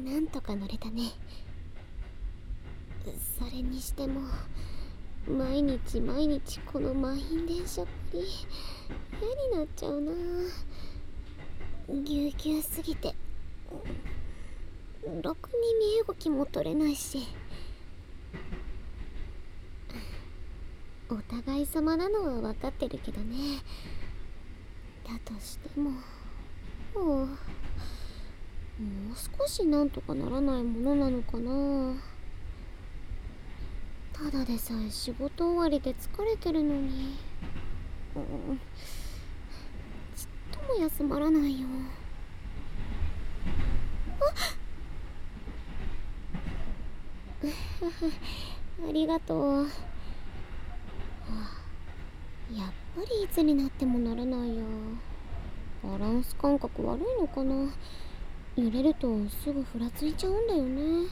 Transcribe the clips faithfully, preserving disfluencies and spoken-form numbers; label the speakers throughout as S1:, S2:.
S1: なんとか乗れたね。それにしても毎日毎日この満員電車っぷり嫌になっちゃうな。ぎゅうぎゅうすぎてろくに身動きも取れないし、お互い様なのは分かってるけどね。だとしてももうもう少しなんとかならないものなのかな。ただでさえ仕事終わりで疲れてるのに、うん、ちっとも休まらないよ。あありがとう。はあ、やっぱりいつになってもならないや。バランス感覚悪いのかな。揺れるとすぐふらついちゃうんだよね。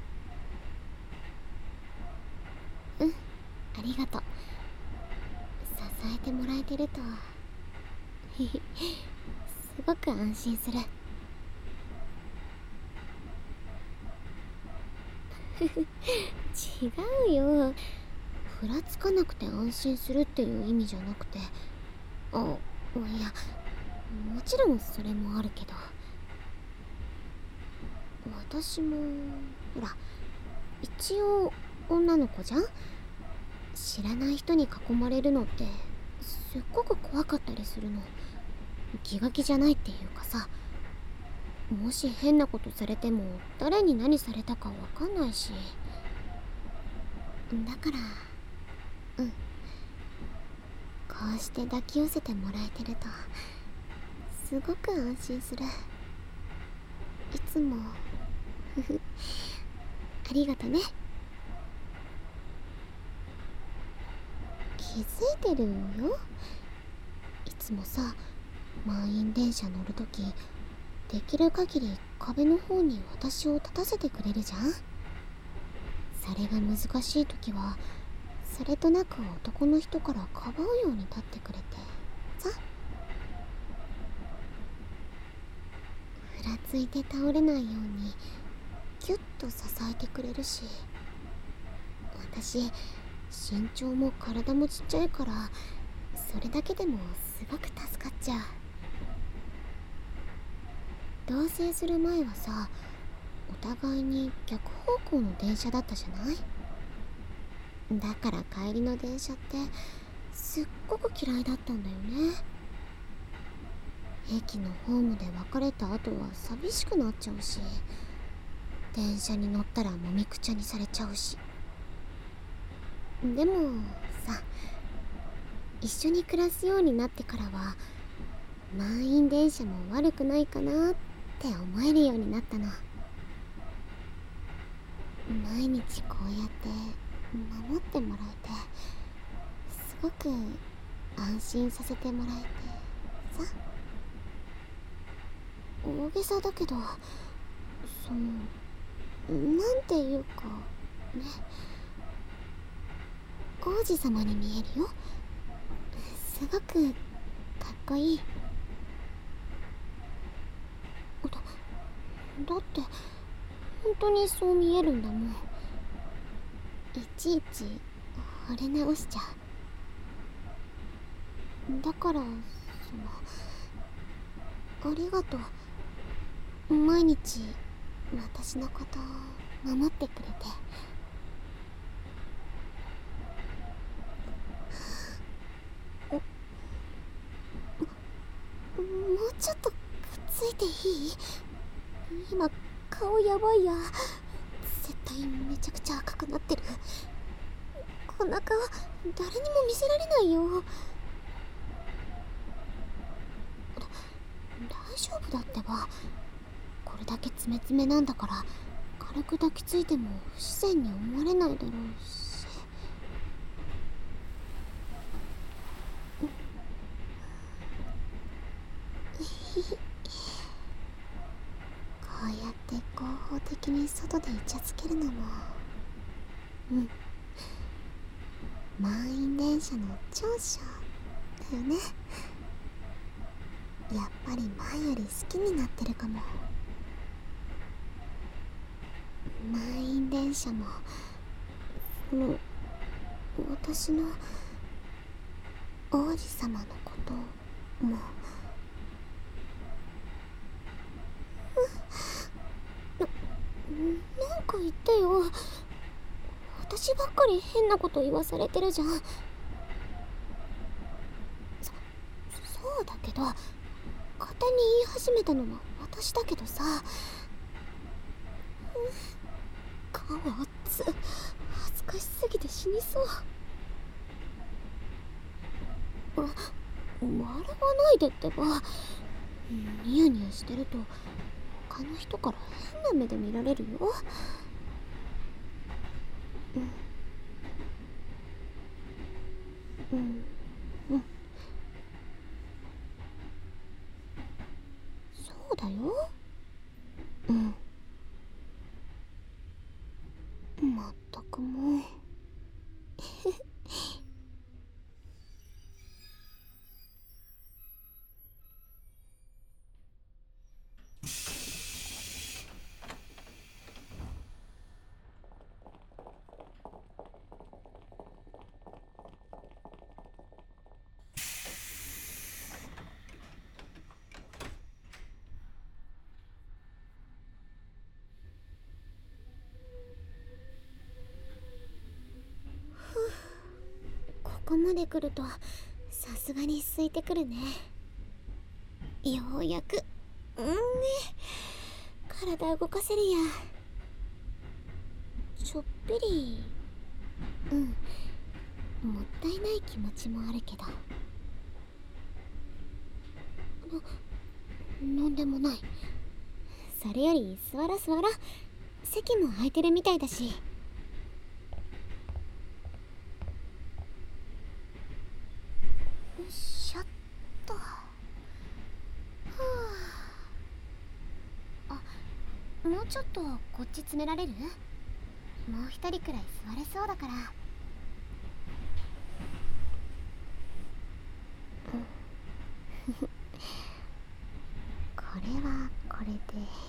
S1: うん、ありがとう。支えてもらえてるとすごく安心する。違うよ、ふらつかなくて安心するっていう意味じゃなくて、あ、いや、もちろんそれもあるけど、私もほら一応女の子じゃん。知らない人に囲まれるのってすっごく怖かったりするの。気が気じゃないっていうかさ、もし変なことされても誰に何されたかわかんないし、だからうん、こうして抱き寄せてもらえてるとすごく安心する。いつもありがとね。気づいてるよ。いつもさ、満員電車乗るときできる限り壁の方に私を立たせてくれるじゃん。それが難しいときはそれとなく男の人からかばうように立ってくれてさ、ふらついて倒れないようにギュッと支えてくれるし、私身長も体もちっちゃいからそれだけでもすごく助かっちゃう。同棲する前はさ、お互いに逆方向の電車だったじゃない。だから帰りの電車ってすっごく嫌いだったんだよね。駅のホームで別れた後は寂しくなっちゃうし、電車に乗ったらもみくちゃにされちゃうし。でもさ、一緒に暮らすようになってからは満員電車も悪くないかなって思えるようになったの。毎日こうやって守ってもらえて、すごく安心させてもらえてさ。大げさだけど、そのなんていうかね、王子様に見えるよ。すごくかっこいい。だ、だって本当にそう見えるんだもん。いちいち惚れ直しちゃう。だからそのありがとう、毎日私のことを守ってくれて。もうちょっとくっついていい？今顔やばいや。絶対めちゃくちゃ赤くなってる。こんな顔誰にも見せられないよ。だ大丈夫だってば。これだけ詰め詰めなんだから軽く抱きついても不自然に思われないだろうし。こうやって合法的に外でイチャつけるのも、うん満員電車の長所だよね。やっぱり前より好きになってるかも。 満員電車もその私の王子様のこともな、なんか言ってよ。私ばっかり変なこと言わされてるじゃん。そ、そうだけど勝手に言い始めたのは私だけどさ。顔熱っ、恥ずかしすぎて死にそう。あ、笑わないでってば。ニヤニヤしてると他の人から変な目で見られるよ。うんうんうん、そうだよ。うんまったくもうここまで来るとさすがに空いてくるね。ようやくうんね体動かせるや。ちょっぴりうんもったいない気持ちもあるけどな、なんでもない。それより座ら座ら、席も空いてるみたいだし。よいしょっと。はあ、あ、もうちょっとこっち詰められる？もう一人くらい座れそうだから。これはこれで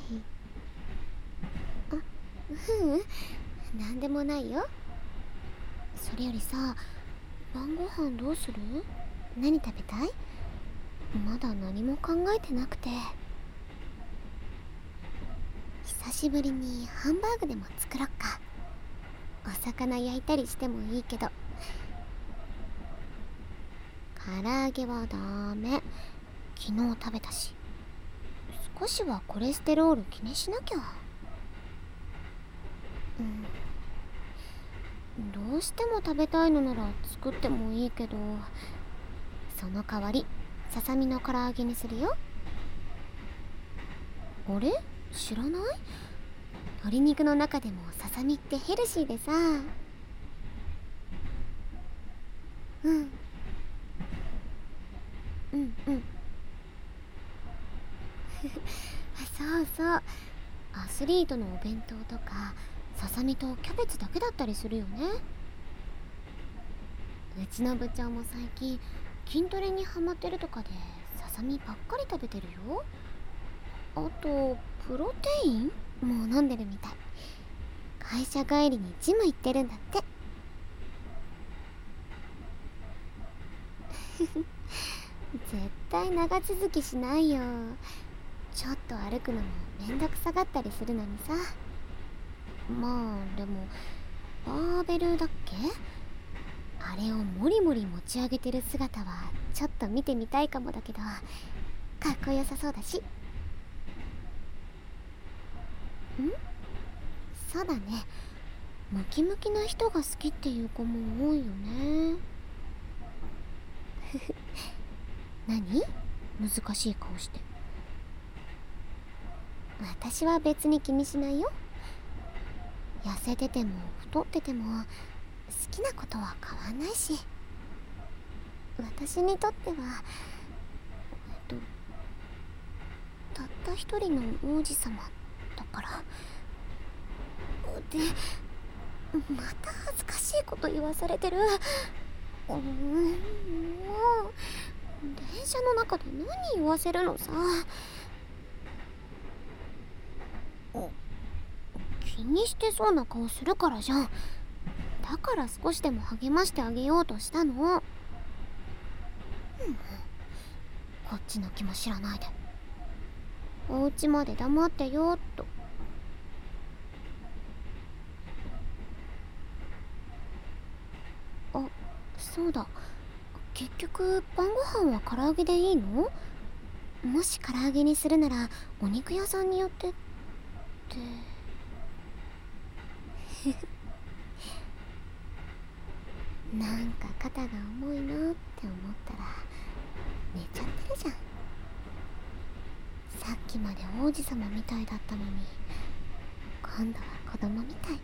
S1: あ、ううんなんでもないよ。それよりさ、晩ご飯どうする？何食べたい？まだ何も考えてなくて。久しぶりにハンバーグでも作ろっか。お魚焼いたりしてもいいけど。唐揚げはダメ、昨日食べたし。少しはコレステロール気にしなきゃ。うんどうしても食べたいのなら作ってもいいけど、その代わりささみの唐揚げにするよ。あれ知らない？鶏肉の中でもささみってヘルシーでさ。うんうんうんそうそう、アスリートのお弁当とかささみとキャベツだけだったりするよね。うちの部長も最近筋トレにハマってるとかでささみばっかり食べてるよ。あとプロテインもう飲んでるみたい。会社帰りにジム行ってるんだって絶対長続きしないよ。ちょっと歩くのもめんどくさがったりするのにさ。まあでもバーベルだっけ、あれをモリモリ持ち上げてる姿はちょっと見てみたいかもだけど、かっこよさそうだし。んそうだね、ムキムキな人が好きっていう子も多いよね何？難しい顔して。私は別に気にしないよ。痩せてても太ってても好きなことは変わんないし。私にとってはえっとたった一人の王子様だから。でまた恥ずかしいこと言わされてる。うーんもう電車の中で何言わせるのさ。 気にしてそうな顔するからじゃん。だから少しでも励ましてあげようとしたの。うん、こっちの気も知らないで。お家まで黙ってよっと。あ、そうだ、結局晩ご飯は唐揚げでいいの？もし唐揚げにするならお肉屋さんによってってなんか肩が重いなって思ったら寝ちゃってるじゃん。さっきまで王子様みたいだったのに今度は子供みたい。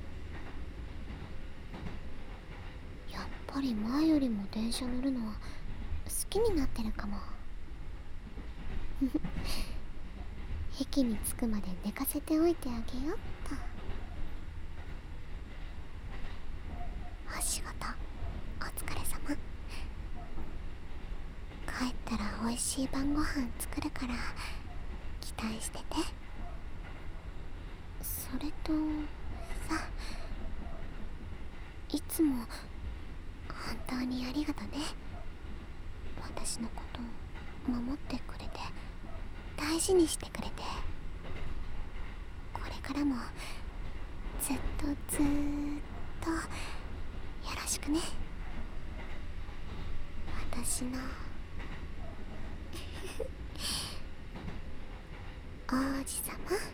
S1: やっぱり前よりも電車乗るのは好きになってるかも。駅に着くまで寝かせておいてあげよっと。お仕事お疲れ様。帰ったら美味しい晩ご飯作るから期待してて。それとさ、いつも本当にありがとね。私のこと守ってくれて大事にしてくれて、これからもずっとずーっとよろしくね、私の王子様。